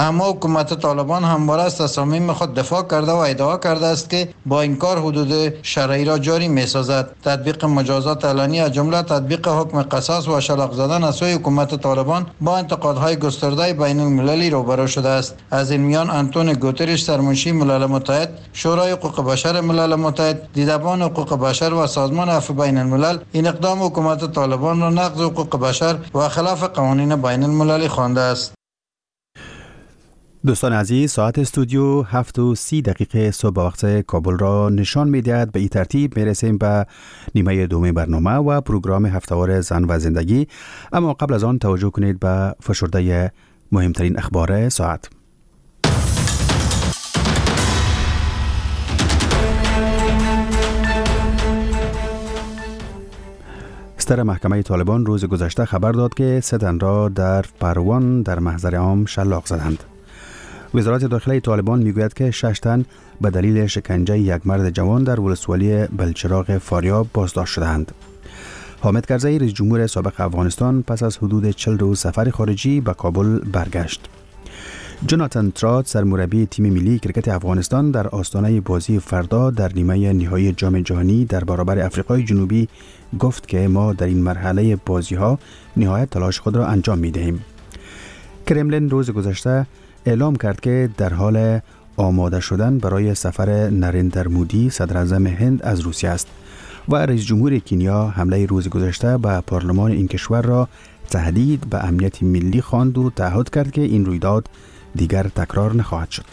اما حکومت طالبان همواره از تصامیم خود دفاع کرده و ادعا کرده است که با این کار حدود شرعی را جاری می‌سازد. تطبیق مجازات علنی از جمله تطبیق حکم قصاص و شلاق زدن از سوی حکومت طالبان با انتقادهای گسترده بین المللی روبرو شده است. از این میان آنتونیو گوترش سرمنشی ملل متحد، شورای حقوق بشر ملل متحد، دیدبان حقوق بشر و سازمان عفو بین الملل این اقدام حکومت طالبان را نقض حقوق بشر و خلاف قوانین بین المللی خوانده است. دوستان عزیز، ساعت استودیو 7:30 صبح وقت کابل را نشان می‌دهد. به این ترتیب میرسیم به نیمه دوم برنامه و پروگرام هفته‌وار زن و زندگی. اما قبل از آن توجه کنید به فشرده مهمترین اخبار ساعت. ستر محکمه طالبان روز گذشته خبر داد که 3 تن را در پروان در محضر عام شلاق زدند. وزارت داخلی طالبان میگوید که 6 تن به دلیل شکنجه یک مرد جوان در ولسوالی بلچراغ فاریاب بازداشت شدند. حامد کرزی رئیس جمهور سابق افغانستان پس از حدود 40 روز سفر خارجی به کابل برگشت. جوناتان ترات سرمربی تیم ملی کرکت افغانستان در آستانه بازی فردا در نیمه نهایی جام جهانی در برابر آفریقای جنوبی گفت که ما در این مرحله بازی‌ها نهایت تلاش خود را انجام می‌دهیم. کرملین روز گذشته اعلام کرد که در حال آماده شدن برای سفر نریندر مودی صدر اعظم هند از روسیه است و رئیس جمهور کنیا حمله روز گذشته به پارلمان این کشور را تهدید به امنیت ملی خواند و تعهد کرد که این رویداد دیگر تکرار نخواهد شد.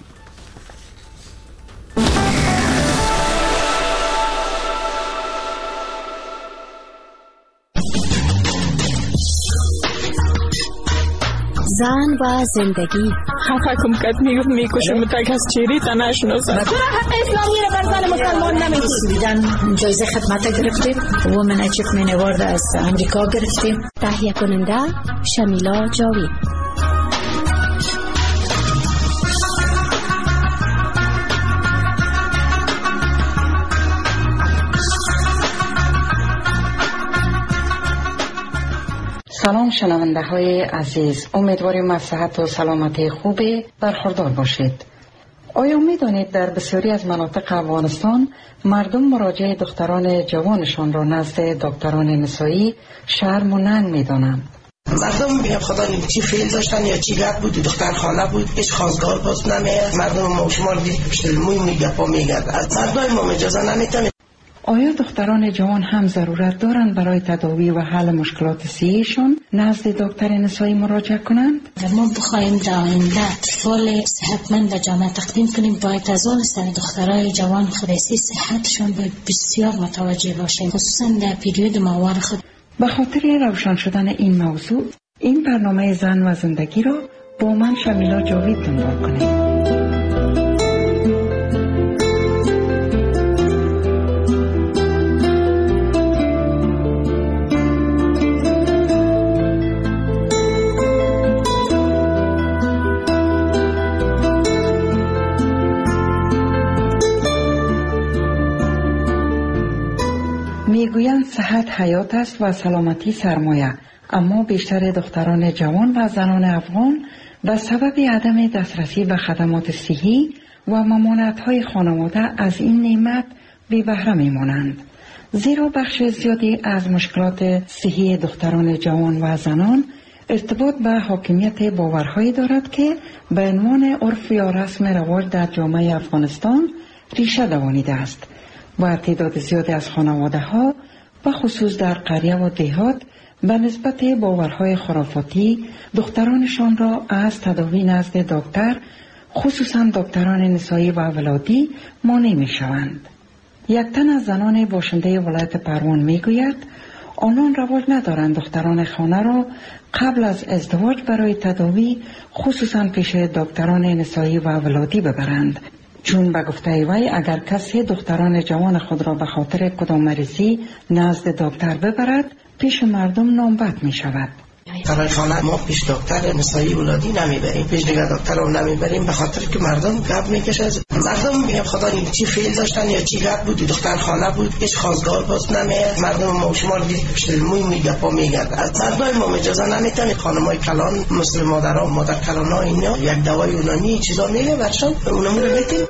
زن و زندگی. حکم کرد میکشم تک از چیری تا نشناسم. حق اسلامی را بر زن مسلمان نمیدید. جایزه خدمت گرفتیم. وومن اچیومنت اوارد از امریکا گرفتیم. تهیه کننده شمیلا جاوید. سلام شنونده های عزیز، امیدواریم از صحت و سلامتی خوبی برخوردار باشید. آیا می دانید در بسیاری از مناطق افغانستان مردم مراجعه دختران جوانشان را نزد دکتران نسایی شرم و ننگ می دانند؟ مردم میگن خدا چی فیل داشتن یا چی گرد بود، دختر خانه بود، هیچ خواستگار باز نمیاد. مردم ما شما رو دیدید پشت موی میگپا میگرد، از مردم ما اجازه نمیتونه. آیا دختران جوان هم ضرورت دارند برای تداوی و حل مشکلات صحیشان نزد دکتر نسایی مراجعه کنند؟ ما بخوایم در آینده اطفال صحتمند به جامعه تقدیم کنیم، باید از آن سر دخترای جوان خودسی صحتشان بسیار متوجه باشیم، خصوصا در پیریود ماهوار خود. به خاطر روشن شدن این موضوع، این برنامه زن و زندگی را با من شمیلا جاوید دنبال کنید. میگویند صحت حیات است و سلامتی سرمایه، اما بیشتر دختران جوان و زنان افغان به سبب عدم دسترسی به خدمات صحی و ممانعت‌های خانواده از این نعمت بی بهره میمانند، زیرا بخش زیادی از مشکلات صحی دختران جوان و زنان ارتباط به حاکمیت باورهایی دارد که به عنوان عرف یا رسم رواج در جامعه افغانستان ریشه دوانیده است و تعداد زیادی از خانواده ها و خصوص در قریه و دهات به نسبت باورهای خرافاتی دخترانشان را از تداوی نزد دکتر، خصوصا دکتران نسایی و ولادی، مانع می شوند. یک تن از زنان باشنده ولایت پروان می گوید آنان رواج ندارند دختران خانه را قبل از ازدواج برای تداوی خصوصا پیش دکتران نسایی و ولادی ببرند، چون به گفته وی اگر کسی دختران جوان خود را به خاطر کدام مریضی نزد دکتر ببرد پیش مردم نامبد می شود. برای خانه ما پیش دکتر نسایی ولادی نمیبریم، پیش دیگر دکتر رو نمیبریم، به خاطر که مردم گپ میکشه. مردم میگن خدا این چی فیل داشتن یا چی گپ بود، دختر خانه بود، هیچ خواستگار باز نمیاد. مردم ما شما دید موی میگپا میگرد. از مردم ما اجازه نمیتن خانمای کلان مثل مادرها، مادر کلانا اینا یک دوای اونانی چیزا میگه برشان اونمون رو میتیم.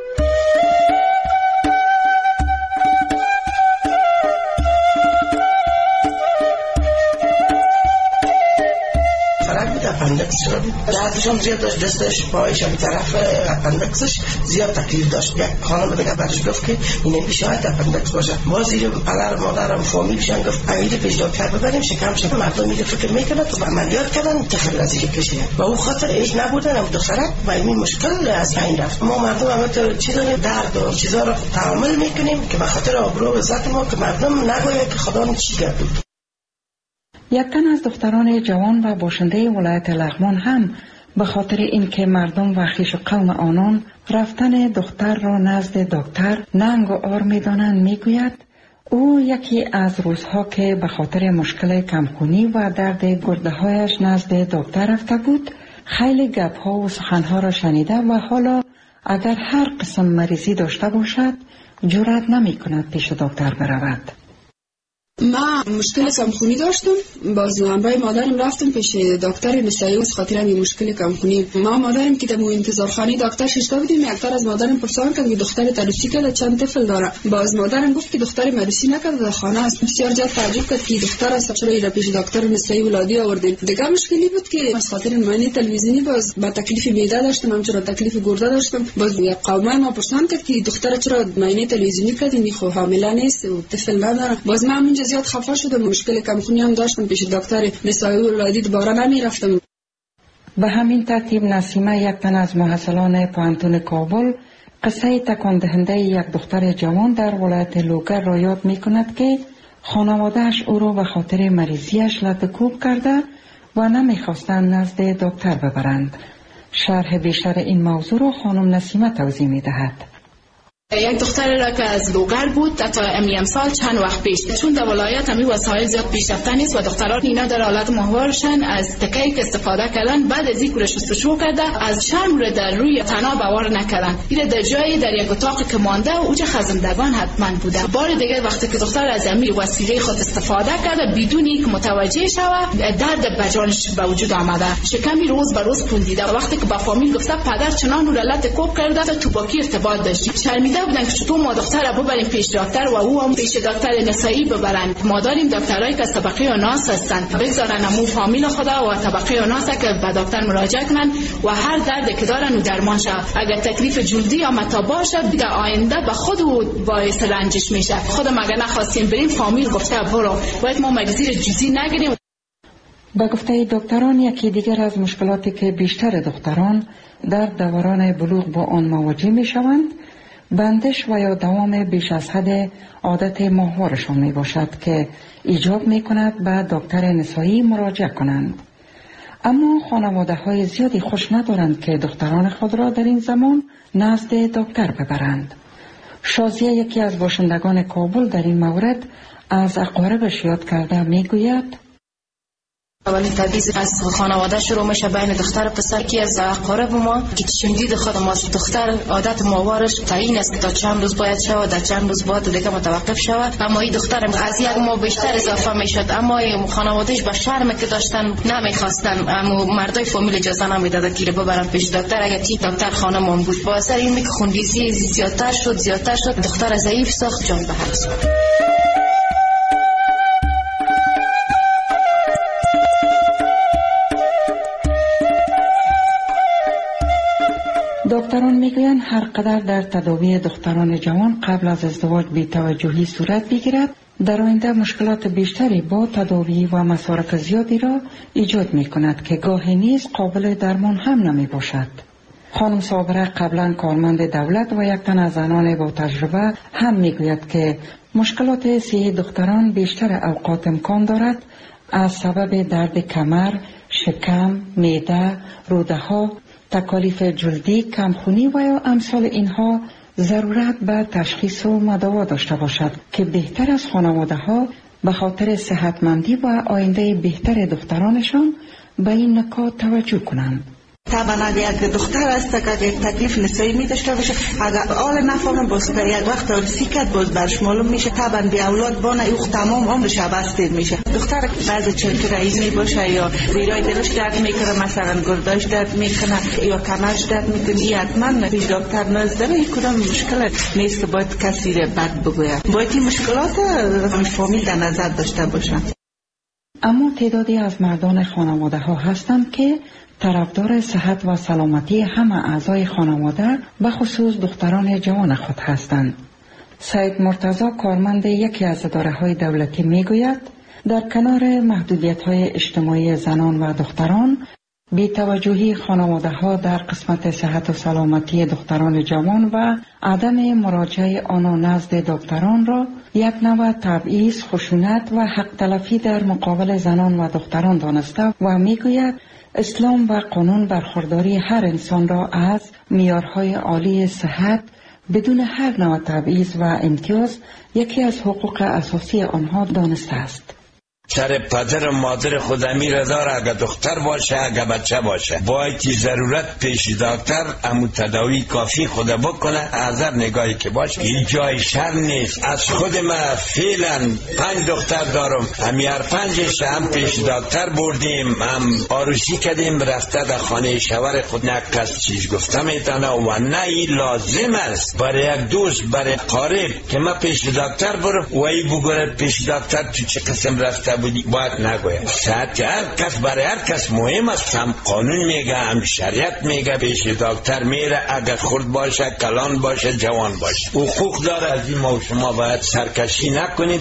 اپندکس شده بود، دردشان زیاد داشت، دستش پایش به طرف اپندکسش زیاد تکلیف داشت. یک خانم دیگه بعدش گفت که این بیشاید اپندکس باشه. باز اینو پدر مادرم فامیلشان گفت امید پیش دکتر ببریم شکم شد. مردم میگه فکر میکنه تو عملیات کردن تخیل از اینکه کشیدن و اون خاطر ایش نبودن هم دخترک و این مشکل از این رفت. ما مردم همه چیزا درد و چیزا رو تحمل میکنیم که به خاطر آبرو و عزت ما که مردم نگوید که خدا چی کرد. یک تن از دختران جوان و باشنده ولایت لغمان هم به خاطر اینکه مردم و خویش قوم آنان رفتن دختر را نزد دکتر ننگ و عار می‌دانند میگوید او یکی از روزها که به خاطر مشکل کمخونی و درد گرده‌هایش نزد دکتر رفته بود خیلی گپ‌ها و سخن‌ها را شنیده و حالا اگر هر قسم مریضی داشته باشد جرأت نمی‌کند پیش دکتر برود. ما مشکل کمخونی داشتم، باز همراه مادرم رفتم پیش دکتر نسایی از خاطر این مشکل کمخونی. ما مادرم که در انتظارخانه دکتر ششته بودیم، یک تر از مادرم پرسان کرد که دختر تروسی کرده چند طفل داره. باز مادرم گفت که دختر مروسی نکرده در خانه است. بسیار زیاد تعجب کرد که دختر است، چرا ایرا پیش دکتر نسایی ولادی آوردیم. دیگه مشکلی بود که از خاطر معاینه تلویزیونی باز با تکلیف معده داشتم، همچنین تکلیف گرده داشتم. باز یک قومه ما پرسان کرد که دختر چرا معاینه تلویزیونی کردین، خو حامله نیست و طفل نداره. باز من اونجا زیاد خفه شدم، مشکل کمخونی هم داشتم، پیش دکتر نسایی ولادی دوباره نمیرفتم. به همین ترتیب نسیمه یک تن از محصلان پوهنتون کابل قصه تکان دهنده یک دختر جوان در ولایت لوگر را یاد می کند که خانواده‌اش او را به خاطر مریضیش لطکوب کرده و نمیخواستند نزد دکتر ببرند. شرح بیشتر این موضوع را خانم نسیمه توضیح می دهد. یک دختر را که از لوگر بود تا امیم سال چند وقت پیش، چون در ولایت همی وسایل زیاد پیشرفته نیست و دختران اینا در حالت ماهوارشن از تکه‌ای که استفاده کردن، بعد از اینکه شستشو کرده از شرم را در روی تناب باور نکردن. این در جایی در یک اتاق که مانده و اوج خزندگان حتما بوده. بار دیگه وقتی که دختر از امی وسیله خود استفاده کرده بدون اینکه متوجه شود، درد بجانش به وجود آمده، شکمی روز به روز پوندیده. وقتی که با فامیل گفته پدر چنان رو لطکوب کرده تو با کی ارتباط داشتی، شرمیده بودن که چطور ما دختر رو ببریم پیش دکتر و او هم پیش دکتر نسایی ببرن. ما داریم دکترایی که طبقه ناس هستن، بگذارن امو فامیل خدا و طبقه ناس که به دکتر مراجعه کنن و هر دردی که دارن و درمان شه. اگر تکلیف جلدی یا متا باشه در آینده به خود باعث رنجش میشه. خودم اگر نخواستیم بریم فامیل گفته برو، باید ما مگزیر جزئی نگیریم. با گفته دکتران یکی دیگر از مشکلاتی که بیشتر دختران در دوران بلوغ با آن مواجه میشوند بندش و یا دوام بیش از حد عادت ماهوارشان می باشد که ایجاب می کند به دکتر نسایی مراجعه کنند. اما خانواده های زیادی خوش ندارند که دختران خود را در این زمان نزد دکتر ببرند. شازیه یکی از باشندگان کابل در این مورد از اقاربش یاد کرده می گوید اولی تبعیض از خانواده شروع میشه بین دختر و پسر که از اقارب ما که شنیدید خود ما دختر عادت ماهوارش تعیین است که تا چند روز باید شود، در چند روز باید دیگه متوقف شود. اما این دختر از یک ماه بیشتر اضافه میشد، اما خانوادهش با شرمی که داشتن نمیخواستن، اما مردای فامیل اجازه نمیداد که ببرن پیش دکتر. اگر تی دکتر خانمان بود با اثر این که خونریزی زیادتر شد، دختر ضعیف ساخت، جان به حق شد. دکتران میگویند هر قدر در تداوی دختران جوان قبل از ازدواج بی‌توجهی صورت بگیرد، در آینده مشکلات بیشتری با تداوی و مصارف زیادی را ایجاد می کند که گاهی نیز قابل درمان هم نمی باشد. خانم صابره قبلا کارمند دولت و یک تن از زنان با تجربه هم میگوید که مشکلات صحی دختران بیشتر اوقات امکان دارد از سبب درد کمر، شکم، معده، روده ها، تکالیف جلدی، کمخونی و یا امثال اینها ضرورت به تشخیص و مداوا داشته باشد که بهتر از خانواده ها به خاطر صحتمندی و آینده بهتر دخترانشان به این نکات توجه کنند. طبعا اگر یک دختر است که یک تکلیف نسایی می داشته باشه، اگر آل نفهمه باز که یک وقت آرسی کرد باز برش معلوم میشه، طبعا بی اولاد بانه او تمام عمرش بستید میشه. دختر بعضی چرک رئیسی باشه یا زیرای دلش درد میکنه، مثلا گرداش درد میکنه یا کمرش درد میکنه، این حتما پیش دکتر نزدن. این کدام مشکل نیست که باید کسی را بد بگوید، باید این مشکلات فامیل در نظر داشته باشن. اما تعدادی از مردان خانواده ها هستند که طرفدار صحت و سلامتی همه اعضای خانواده به خصوص دختران جوان خود هستند. سید مرتضی کارمند یکی از اداره‌های دولتی میگوید در کنار محدودیت‌های اجتماعی زنان و دختران، بی‌توجهی خانواده‌ها در قسمت صحت و سلامتی دختران جوان و عدم مراجعه آنها نزد دکتران را یک نوع تبعیض، خشونت و حق تلفی در مقابل زنان و دختران دانسته و میگوید اسلام و قانون برخورداری هر انسان را از معیارهای عالی صحت بدون هر نوع تبعیض و امتیاز یکی از حقوق اساسی آنها دانسته است. سر پدر و مادر خود امیر داره، اگر دختر باشه اگر بچه باشه باید ضرورت پیش دکتر امو تداوی کافی خود بکنه. از هر نگاهی که باشه این جای شر نیست. از خود ما فعلا 5 دختر دارم، هر 5 هم پیش دکتر بردیم، هم آروسی کردیم، رفته در خانه شوهر خود نه کس چیز گفته میتونه و نه این لازم است برای یک دوست برای قارب که ما پیش دکتر برم و ای بگوره پیش دکتر تو چه قسم رفته بودی، باید نگوید. صحت هر کس برای هر کس مهم است، هم قانون میگه هم شریعت میگه پیش دکتر میره، اگر خرد باشه کلان باشه جوان باشه حقوق داره. از این ما شما باید سرکشی نکنید.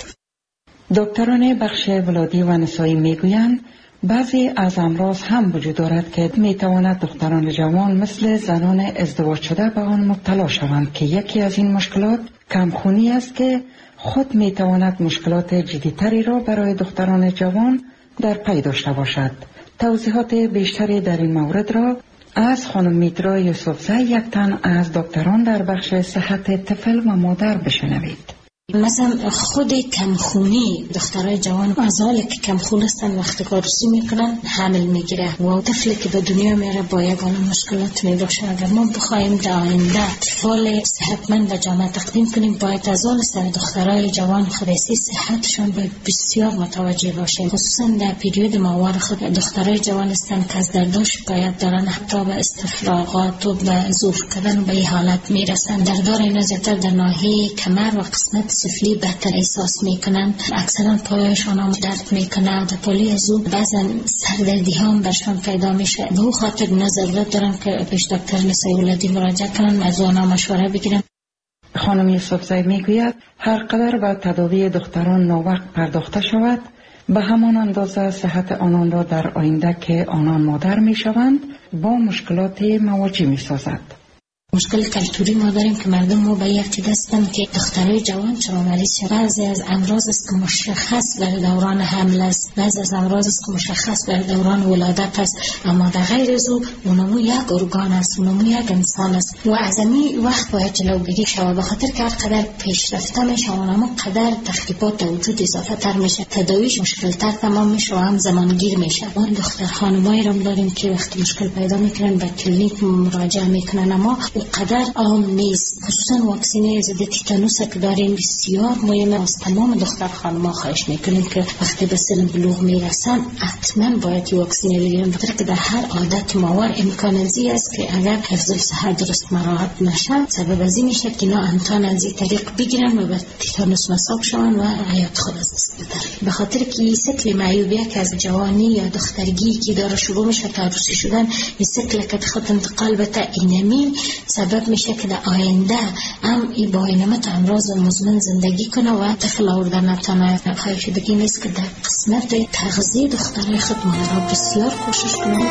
دکتران بخش ولادی و نسایی میگویند بعضی از امراض هم وجود دارد که میتواند دختران جوان مثل زنان ازدواج شده به آن مبتلا شوند که یکی از این مشکلات کمخونی است که خود میتواند مشکلات جدیتری را برای دختران جوان در پی داشته باشد. توضیحات بیشتری در این مورد را از خانم میترا یوسفزی، یک تن از دکتران در بخش صحت طفل و مادر بشنوید. مثلا خود کمخونی دخترای جوان از حالی که کمخون هستن وقتی کارسی میکنن حمل میگیره و طفلی که به دنیا میره با یگانه مشکلات میباشه. اگر ما بخوایم در آینده اطفال صحتمند و جامعه تقدیم کنیم باید از حال سر دخترای جوان خودسی صحتشون به بسیار متوجه باشیم، خصوصا در پیریود ماهوار خود دخترای جوان هستن که از درداش شکایت دارن، حتی به استفراغات و به زور کردن و به این حالت میرسن. دردار اینا زیادتر در ناحیه کمر و قسمت سفلی بهتر احساس میکنن، اکثرا پایشان هم درد میکنه، در پولی از او بعضا سردردی هم برشان پیدا میشه. به او خاطر ضرورت دارن که پیش دکتر نسایی ولادی مراجعه کنن، از آنها مشوره بگیرن. خانم یوسفزی میگوید هر قدر به تداوی دختران ناوقت پرداخته شود به همان اندازه صحت آنان را در آینده که آنان مادر میشوند با مشکلات مواجه میسازد. مشکل کلتوری ما داریم که مردم ما به یک دستن که دخترای جوان چرا مریض شد. بعضی از امراض است که مشخص برای دوران حمل است، بعضی از امراض است که مشخص برای دوران ولادت است، اما در غیر از او اونمو یک ارگان است، اونمو یک انسان است و از این وقت باید جلوگیری شود. به خاطر که هر قدر پیشرفته میشه اونمو قدر تخریبات در وجود اضافه تر میشه، تداویش مشکل تر تمام میشه و هم زمانگیر میشه. ما دختر خانمایی رو داریم که وقتی مشکل پیدا میکنن به کلینیک مراجعه میکنن، اما قدر عام نیست. خصوصا واکسینه ضد تیتانوس که داریم بسیار مهمه. از تمام دختر خانم‌ها خواهش میکنیم که وقتی به سن بلوغ میرسن حتما باید واکسینه بگیرن، بخاطر که در هر عادت ماور امکان ازی است که اگر حفظ صحت درست مراعات نشه سبب ازی میشه که اینا امتحان از این طریق بگیرن و به تیتانوس مصاب شون و حیات خود از دست بدن. به خاطر که این سیکل معیوبیه که از جوانی یا دخترگی که داره شروع میشه تا عروسی شدن، این سیکل که خود انتقال بده اینمی سبب میشه که در آینده هم این با اینمت امراض مزمن زندگی کنه و طفل آوردن نتانه. خواهش دیگه نیست که در قسمت تغذیه دخترای خود مادرها بسیار کوشش کنه.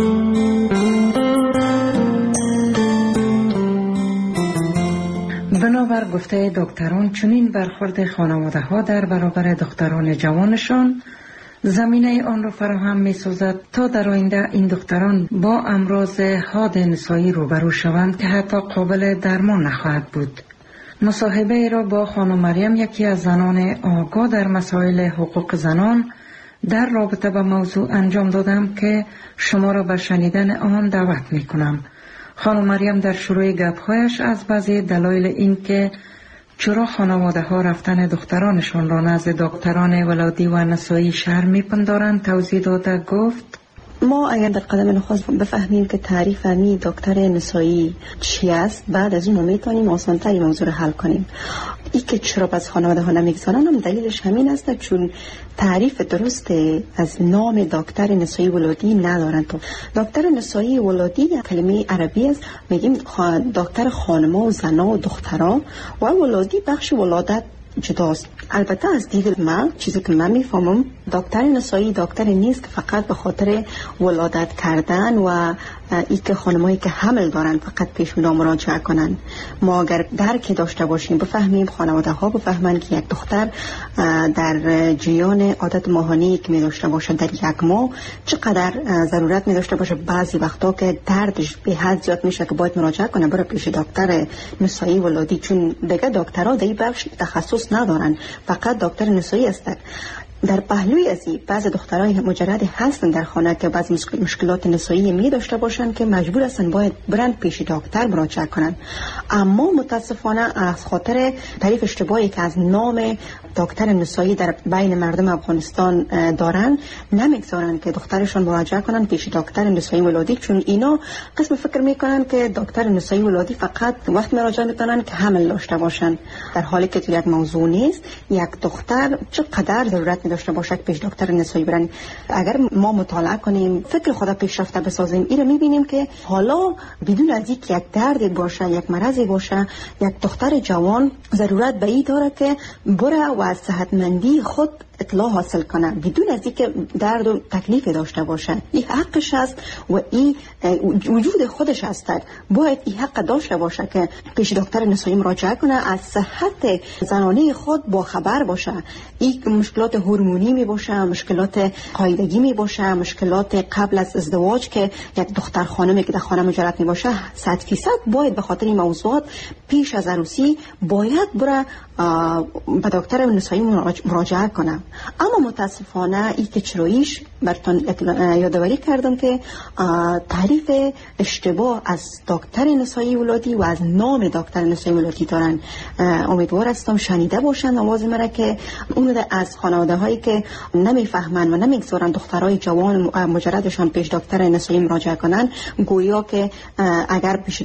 به بنابر گفته دکتران چنین برخورد خانواده ها در برابر دختران جوانشان زمینه آن را فراهم می سازد تا در آینده این دختران با امراض حاد نسایی روبرو شوند که حتی قابل درمان نخواهد بود. مصاحبه را با خانم مریم، یکی از زنان آگاه در مسائل حقوق زنان، در رابطه با موضوع انجام دادم که شما را به شنیدن آن دعوت می کنم. خانم مریم در شروع گپ‌هایش از بعضی دلایل این که چرا خانواده ها رفتن دخترانشان را نزد دکتران ولادی و نسایی شرم می‌پندارند توضیح داده گفت: ما اگر در قدم نخست بفهمیم که تعریف می دکتر نسایی چی است، بعد از اون میتونیم آسان‌تر موضوع رو حل کنیم. این که چرا از خانواده ها نمیگذارن هم دلیلش همین است، چون تعریف درست از نام دکتر نسایی ولادی ندارن. تو دکتر نسایی ولادی کلمه عربی است، میگیم دکتر خانما و زنا و دخترها، و ولادی بخش ولادت جداست. البته از دید من، چیزی که من میفهمم، دکتر نسایی دکتر نیست که فقط به خاطر ولادت کردن و ای که خانمایی که حمل دارن فقط پیش اونا مراجعه کنن. ما اگر درک داشته باشیم، بفهمیم، خانواده ها بفهمن که یک دختر در جریان عادت ماهانه‌ای که می داشته باشه در یک ماه چقدر ضرورت می داشته باشه، بعضی وقتا که دردش به حد زیاد میشه که باید مراجعه کنه بره پیش دکتر نسایی ولادی، چون دیگه دکترها در این بخش تخصص ندارن، فقط دکتر نسایی هستند. در پهلوی از این بعض دخترای مجرد هستن در خانه که بعض مشکلات نسایی می داشته باشن که مجبور هستن باید برند پیش دکتر مراجعه کنن. اما متاسفانه از خاطر تعریف اشتباهی که از نام دکتر نسایی در بین مردم افغانستان دارن، نمیگذارن که دخترشون مراجعه کنن پیش دکتر نسایی ولادی، چون اینا قسم فکر میکنن که دکتر نسایی ولادی فقط وقت مراجعه میکنن که حمل داشته باشن، در حالی که یک موضوع نیست. یک دختر چقدر ضرورت داشته باشه که پیش دکتر نسایی برن. اگر ما مطالعه کنیم، فکر خود پیشرفته بسازیم، این رو میبینیم که حالا بدون از اینکه یک درد باشه، یک مرضی باشه، یک دختر جوان ضرورت به این داره که بره و از صحتمندی خود اطلاع حاصل کنه بدون از اینکه درد و تکلیف داشته باشه. این حقش است و این وجود خودش است. باید این حق داشته باشه که پیش دکتر نسایی مراجعه کنه، از صحت زنانه خود با خبر باشه. این مشکلات هورمونی می باشه، مشکلات قاعدگی می باشه، مشکلات قبل از ازدواج که یک دختر خانمی که در خانه مجرد می باشه 100% باید به خاطر این موضوعات پیش از عروسی باید بره به دکتر نسایی مراجعه کنه. اما متاسفانه این که چراییش براتون یادآوری کردم که تعریف اشتباه از دکتر نسایی ولادی و از نام دکتر نسایی ولادی دارن. امیدوار هستم شنیده باشن آواز مرا که اون از خانواده هایی که نمیفهمن و نمیگذارن دخترای جوان مجردشان پیش دکتر نسایی مراجعه کنن، گویا که اگر پیش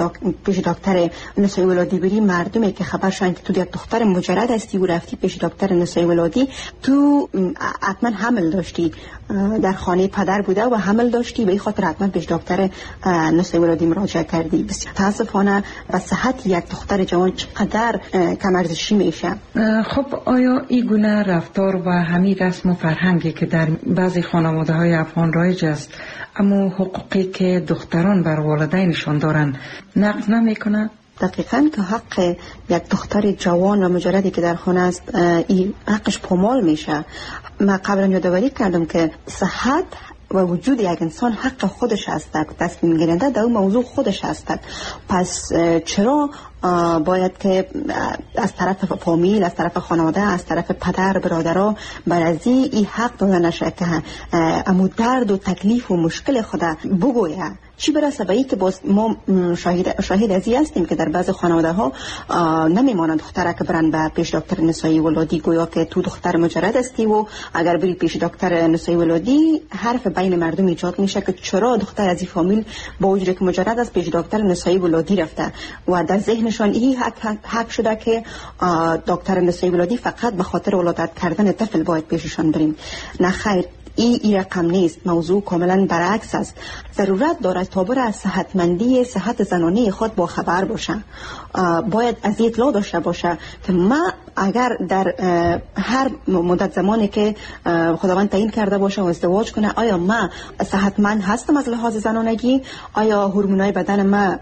دکتر نسایی ولادی بری، مردمی که خبرشن که تو یک دختر مجرد هستی و رفتی پیش دکتر نسایی ولادی، تو حتما حمل داشتی، در خانه پدر بوده و حمل داشتی، به این خاطر حتما پیش دکتر نسایی ولادی مراجعه کردی. بسیار متاسفانه به صحت یک دختر جوان چقدر کم ارزشی میشه. خب آیا این گونه رفتار و همین رسم و فرهنگی که در بعضی خانواده های افغان رایج است، اما حقوقی که دختران بر والدینشان دارن نقض نمیکنه؟ دقیقاً که حق یک دختر جوان و مجردی که در خانه است این حقش پامال میشه. من قبلا یادآوری کردم که صحت و وجود یک انسان حق خودش است، تصمیم گیرنده در اون موضوع خودش است. پس چرا باید که از طرف فامیل، از طرف خانواده، از طرف پدر برادرها بر از این حق داده نشه که امو درد و تکلیف و مشکل خود بگویه؟ چی برسه به این که باز ما شاهد ازی هستیم که در بعض خانواده ها نمیمانند دختره که برن به پیش دکتر نسایی ولادی، گویا که تو دختر مجرد هستی و اگر بری پیش دکتر نسایی ولادی حرف بین مردم ایجاد میشه که چرا دختر از این فامیل با وجودی که مجرد است پیش دکتر نسایی ولادی رفته، و در ذهنشان این حق شده که دکتر نسایی ولادی فقط به خاطر ولادت کردن طفل باید پیششان بریم. نه خیر، این رقم نیست. موضوع کاملا برعکس است. ضرورت دارد تا بر از صحت زنانه خود با خبر باشه. باید از اطلاع داشته باشه که ما اگر در هر مدت زمانی که خداوند تعیین کرده باشه و ازدواج کنه، آیا ما صحتمند هستم از لحاظ زنانگی؟ آیا هورمونای بدن ما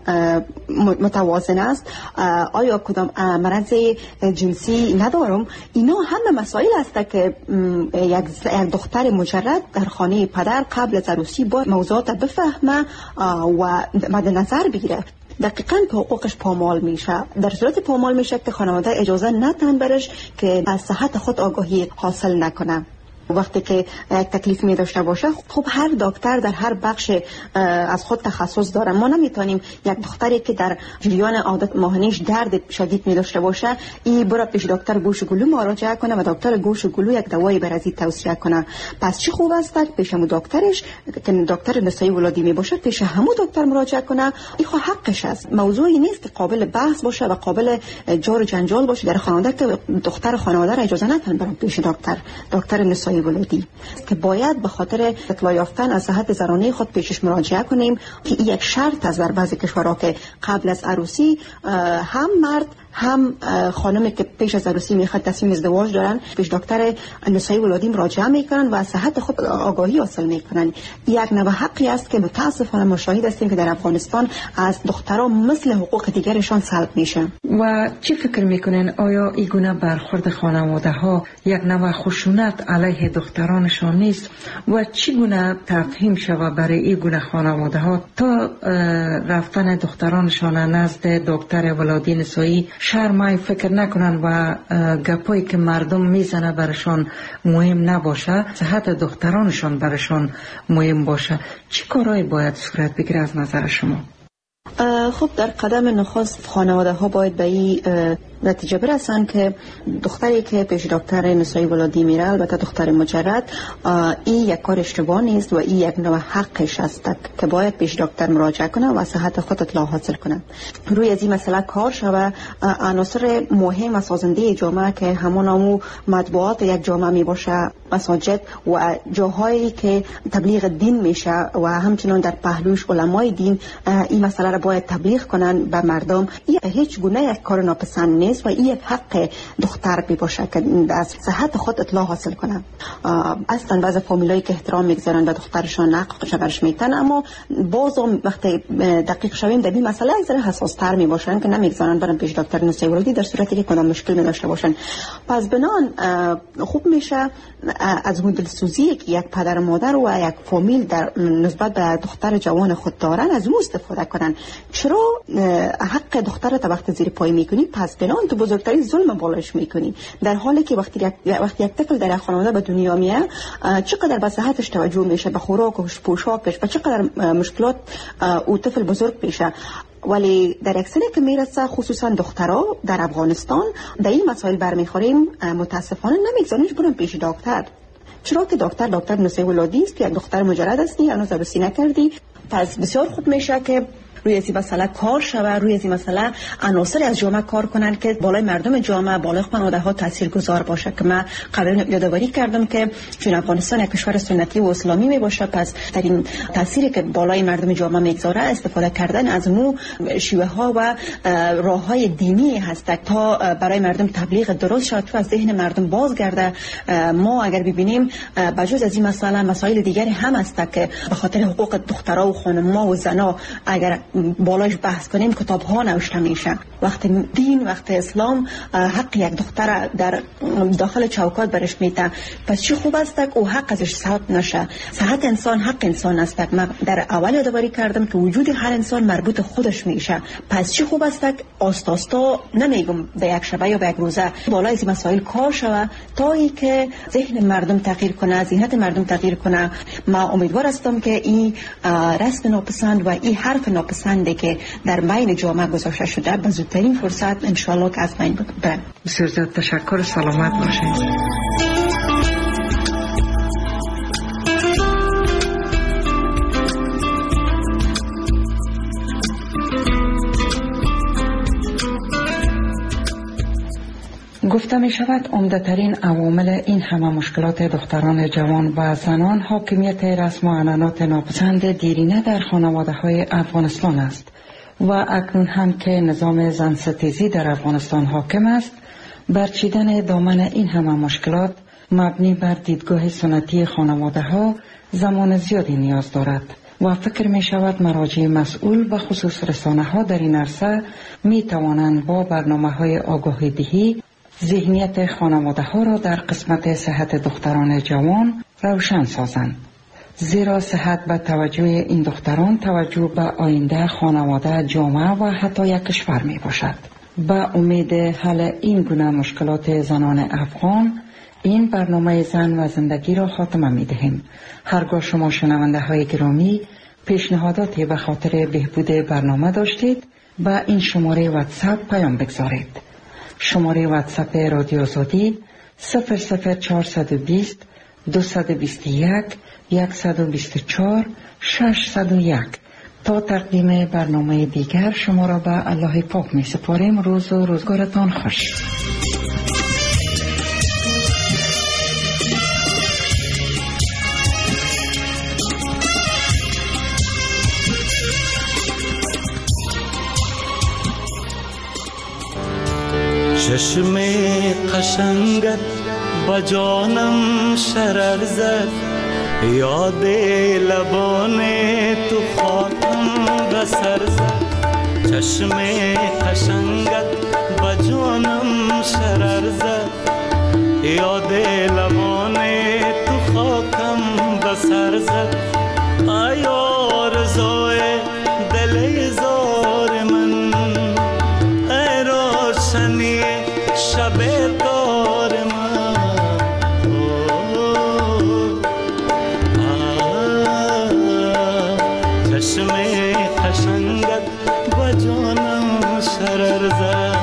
متوازن است؟ آیا کدام مرض جنسی ندارم؟ اینا همه مسائل است که یک دختر مجرد در خانه پدر قبل از عروسی با موضوعات بفهمه و مد نظر بگیره. دقیقاً که حقوقش پامال میشه. در صورت پامال میشه که خانواده اجازه ندن برش که از صحت خود آگاهی حاصل نکنه. وقتی که یک تکلیف می داشته باشه، خب هر دکتر در هر بخش از خود تخصص داره. ما نمیتونیم یک دختری که در جریان عادت ماهانه‌اش درد شدید می داشته باشه این برای پیش دکتر گوش و گلو مراجعه کنه و دکتر گوش و گلو یک دوایی برای توصیه کنه. پس چه خوب است پیش همون دکترش که دکتر نسایی ولادی می باشه پیش همون دکتر مراجعه کنه. این خو حقش است. موضوعی نیست که قابل بحث باشه و قابل جار و جنجال باشه در خانواده که دختر خانواده را اجازه ندن برای پیش دکتر نسایی ولادی که باید به خاطر اطلاع یافتن از صحت زنانه خود پیشش مراجعه کنیم که این یک شرط است در بعضی کشورها که قبل از عروسی هم مرد هم خانمی که پیش از عروسی میخواد تصمیم ازدواج دارن پیش دکتر نسایی ولادی مراجعه میکنن و از صحت خود آگاهی حاصل میکنن. یک نوع حقی است که متاسفانه ما شاهد هستیم که در افغانستان از دختران مثل حقوق دیگرشان سلب میشه. و چی فکر میکنین آیا این گونه برخورد خانواده ها یک نوع خشونت علیه دخترانشان نیست و چی گونه تفهیم شود برای این گونه خانواده ها تا رفتن دخترانشان نزد دکتر ولادی نسایی شرمای فکر نکنن و گپایی که مردم میزنه برشان مهم نباشه، صحت دخترانشان برشان مهم باشه؟ چی کارهایی باید صورت بگیره از نظر شما؟ خب در قدم نخست خانواده ها باید به این نتیجه برسن که دختری که پیش دکتر نسایی ولادی میره، البته دختر مجرد، این یک کار اشتباه نیست و این یک نوع حقش است که باید پیش دکتر مراجعه کنه و صحت خود اطلاع حاصل کنه. روی از این مسئله کار شوه. عناصر مهم و سازنده جامعه که همون مطبوعات یک جامعه می باشه، مساجد و جاهایی که تبلیغ دین میشه و همچنان در پهلوش علمای دین این مسئله را باید تبلیغ کنن به مردم. این هیچ گونه یک کار ناپسند نیست و این یک حق دختر می باشه که از صحت خود اطلاع حاصل کنه. اصلا بعضی فامیلایی که احترام میگذارن به دخترشان نقش برش میتن، اما بازم وقتی دقیق شویم در این مسئله از حساس تر می باشن که نمیگذارن برن پیش دکتر نسایی ولادی در صورتی که کدام مشکل می داشته باشن. پس بنان خوب میشه از اون دلسوزی که یک پدر و مادر و یک فامیل در نسبت به دختر جوان خود دارن از اون استفاده کنن. چرا حق دختر تا وقت زیر پای میکنی؟ پس بنان تو بزرگترین ظلم بالاش میکنی، در حالی که وقتی یک طفل در خانواده به دنیا میاد چقدر به صحتش توجه میشه، به خوراکش، پوشاکش، و چقدر مشکلات او طفل بزرگ میشه. ولی در اکثر که میرسه خصوصا دخترها در افغانستان در این مسائل برمیخوریم، متاسفانه نمیگذارنش برن پیش دکتر. چرا که دکتر نسایی ولادی است که یک دختر مجرد هستی، هنوز عروسی نکردی. پس بسیار خوب میشه که روی این مسئله کار شوه، روی این مسئله عناصر از جامعه کار کنن که بالای مردم جامعه، بالای خانواده ها تاثیرگذار باشه. که من قبلا یادآوری کردم که چون افغانستان یک کشور سنتی و اسلامی می باشه، پس در این تاثیری که بالای مردم جامعه میگذاره استفاده کردن از نو شیوه ها و راه های دینی هست تا برای مردم تبلیغ درست شد تو از ذهن مردم بازگرده. ما اگر ببینیم بجز از این مسئله مسائل دیگری هم هست که به خاطر حقوق دخترها و خانم‌ها و زنا اگر بالاش بحث کنیم کتاب ها نوشته میشه. وقت دین، وقت اسلام حق یک دختر در داخل چوکات برش میده، پس چی خوب است که او حق ازش سلب نشه. صحت انسان حق انسان است. من در اول یادآوری کردم که وجود هر انسان مربوط خودش میشه. پس چی خوب است که آستاستا نمیگم به یک شبه یا به یک روزه بالای این مسائل کار شوه تا ای که ذهن مردم تغییر کنه، ذهنیت مردم تغییر کنه. ما امیدوار هستم که این رسم ناپسند و این حرف ناپسندی که در بین جامعه گذاشته شده به زودترین فرصت ان شاء الله که از بین بره. بسیار زیاد تشکر. سلامت باشید. گفته می شود عمده‌ترین عوامل این همه مشکلات دختران جوان و زنان حاکمیت رسم و عنعنات ناپسند دیرینه در خانواده های افغانستان است و اکنون هم که نظام زن ستیزی در افغانستان حاکم است، برچیدن دامن این همه مشکلات مبنی بر دیدگاه سنتی خانواده ها زمان زیادی نیاز دارد و فکر می شود مراجع مسئول و خصوص رسانه ها در این عرصه می توانند با برنامه های آگاهی دهی ذهنیت خانواده ها را در قسمت صحت دختران جوان روشن سازند، زیرا صحت و توجه این دختران توجه به آینده خانواده، جامعه و حتی یک کشور می باشد. با امید حل این گونه مشکلات زنان افغان این برنامه زن و زندگی را خاتمه می دهیم. هرگاه شما شنونده های گرامی پیشنهاداتی به خاطر بهبود برنامه داشتید با این شماره واتساپ پیام بگذارید. شماره واتساپ رادیو آزادی 00420 221 124 601. تا تقدیم برنامه دیگر شما را به الله پاک می سپاریم. روز و روزگارتان خوش. چشم قشنگت با جانم شرر زد، یاد لبان تو خاکم بسر زد. چشم قشنگت با جانم شرر زد، یاد لبان تو خاکم بسر زد. ای آرزوی دل زار من، ای روشنی شب دار من، چشم قشنگت با جانم شرر زد.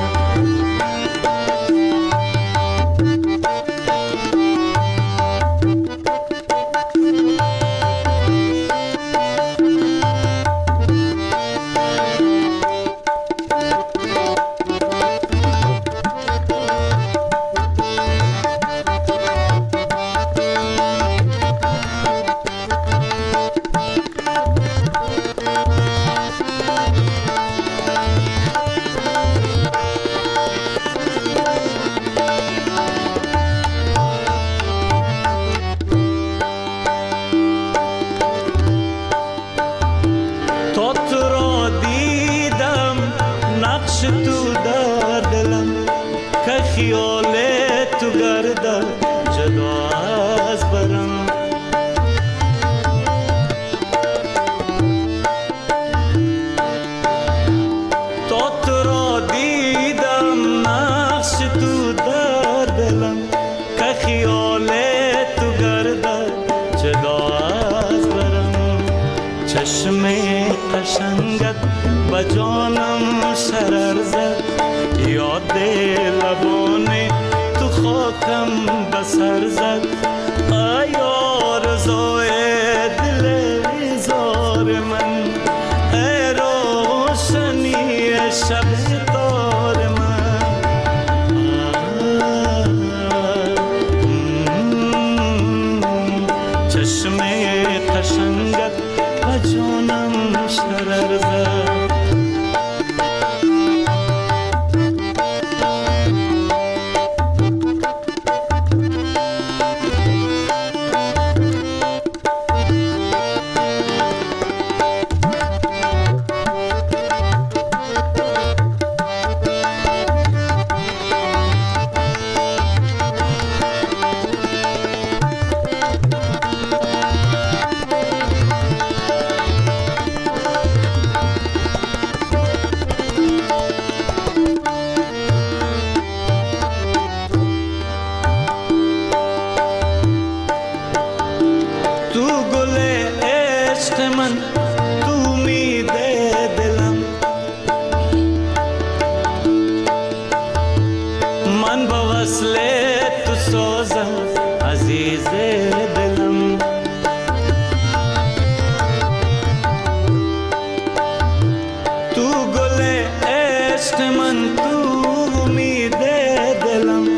تو گل عشق من، تو امید دلم،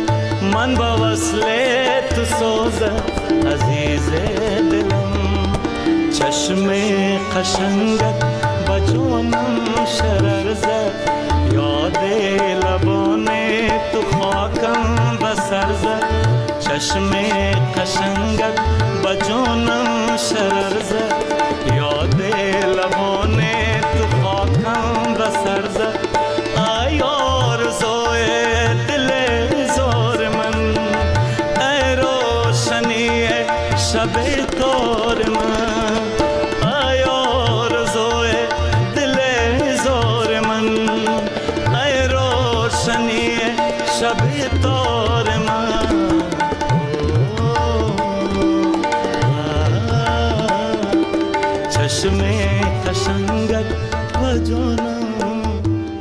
چشم قشنگت با جانم شرر زد یاد لبان تو خاکم بسر زد چشم قشنگت با جانم شرر زد یاد لبان تو خاکم بسر زد ای آرزوی دل زار من ای روشنی شب تار من ای آرزوی دل زار من ای روشنی شب تار